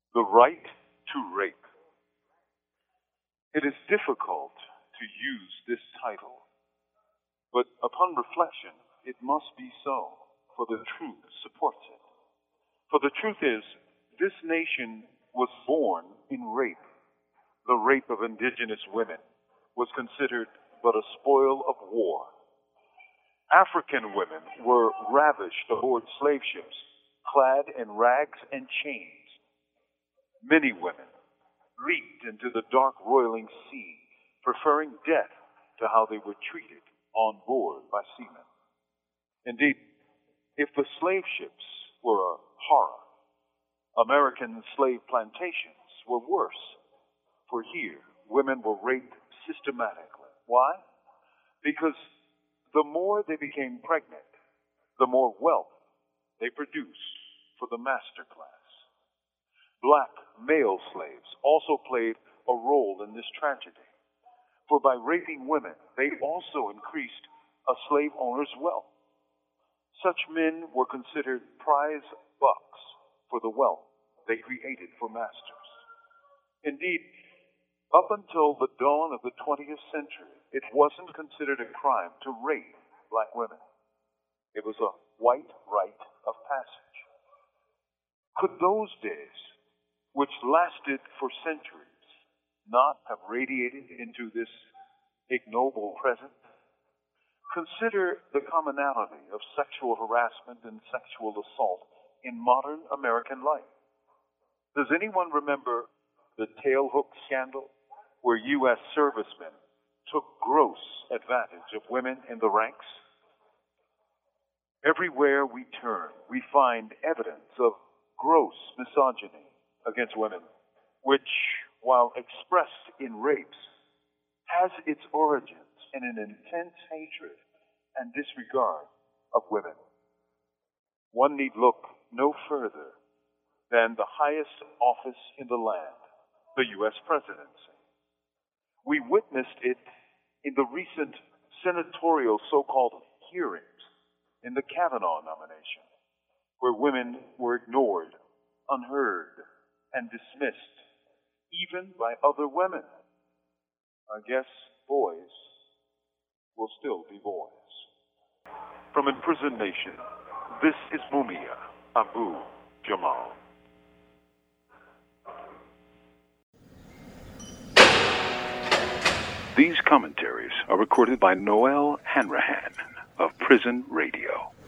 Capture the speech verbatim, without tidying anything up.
The right to rape. It is difficult to use this title, but upon reflection, it must be so, for the truth supports it. For the truth is, this nation was born in rape. The rape of indigenous women was considered but a spoil of war. African women were ravished aboard slave ships, clad in rags and chains. Many women leaped into the dark roiling sea, preferring death to how they were treated on board by seamen. Indeed, if the slave ships were a horror, American slave plantations were worse, for here women were raped systematically. Why? Because the more they became pregnant, the more wealth they produced for the master class. Black male slaves also played a role in this tragedy, for by raping women, they also increased a slave owner's wealth. Such men were considered prize bucks for the wealth they created for masters. Indeed, up until the dawn of the twentieth century, it wasn't considered a crime to rape black women. It was a white rite of passage. Could those days, which lasted for centuries, not have radiated into this ignoble present? Consider the commonality of sexual harassment and sexual assault in modern American life. Does anyone remember the tailhook scandal, where U S servicemen took gross advantage of women in the ranks? Everywhere we turn, we find evidence of gross misogyny against women, which, while expressed in rapes, has its origins in an intense hatred and disregard of women. One need look no further than the highest office in the land, the U S presidency. We witnessed it in the recent senatorial so-called hearings in the Kavanaugh nomination, where women were ignored, unheard, and dismissed, even by other women. I guess boys will still be boys. From Imprisoned Nation, this is Mumia Abu Jamal. These commentaries are recorded by Noel Hanrahan of Prison Radio.